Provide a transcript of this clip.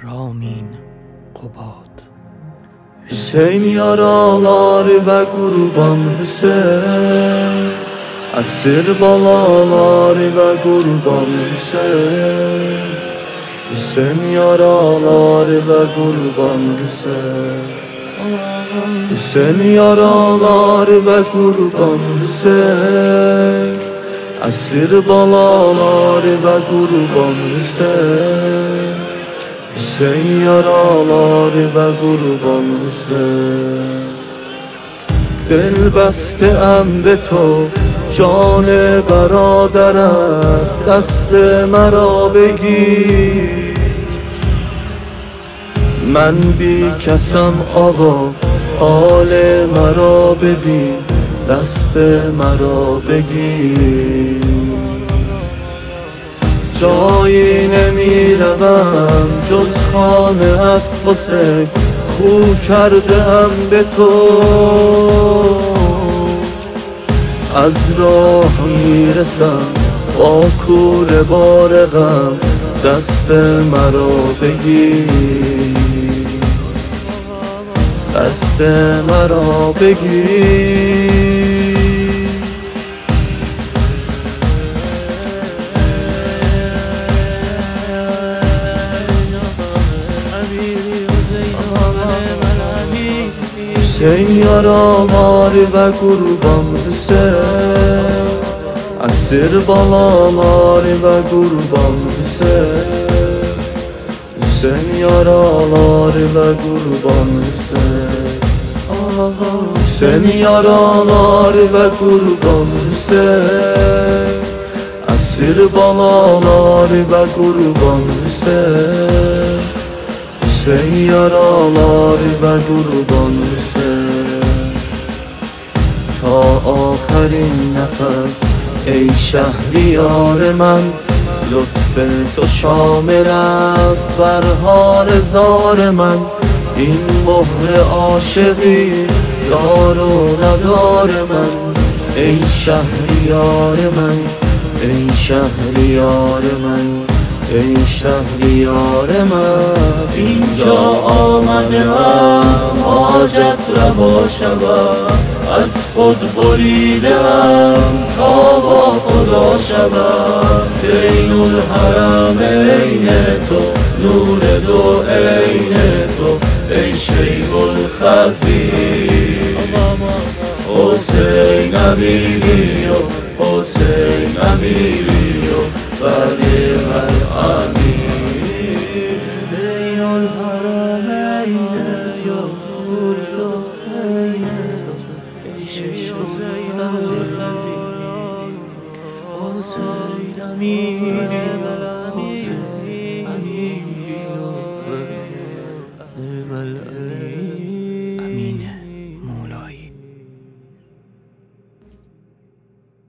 رامین قباد. Hüseyin yaraları ve kurban Hüseyin, esir balaları ve kurban Hüseyin. Hüseyin yaraları ve kurban Hüseyin. Hüseyin yaraları ve kurban Hüseyin, esir balaları ve kurban Hüseyin. Hüseyin yaraları ve kurban Hüseyin. Dil bسته‌ام به تو جان برادرت، دست مرا بگیر. من بی کسم آقا، حال مرا ببین، دست مرا بگیر. جایی نمی روم جز خانه ات حسین، خو کردم به تو. از راه میرسم با کوله بار غم، دست مرا بگیر، دست مرا بگیر. Hüseyin yaraları ve kurban Hüseyin, esir balaları ve kurban Hüseyin. Hüseyin yaraları ve kurban Hüseyin. Hüseyin yaraları ve kurban Hüseyin, esir balaları ve kurban Hüseyin. Hüseyin yaraları ve kurban Hüseyin. Ta آخرین نفس ای شهریار من، لطف تو شامل است بر حال زار من. این مهر عاشقی دار و ندار من، ای شهریار من، ای شهریار من، ای شهریار من. اینجا آمدم حاجت روا شود، از خود بریدم تا با خدا شود. بین الحرمین تو، نور دو عین تو، ای شیخ الخزیر. حسین امیری و حسین امیری و بری من امیر. بین الحرمین تو، نور دو عین تو، ای شیخ الخزیر. حسین امیری و حسین امیری و بری من امیر.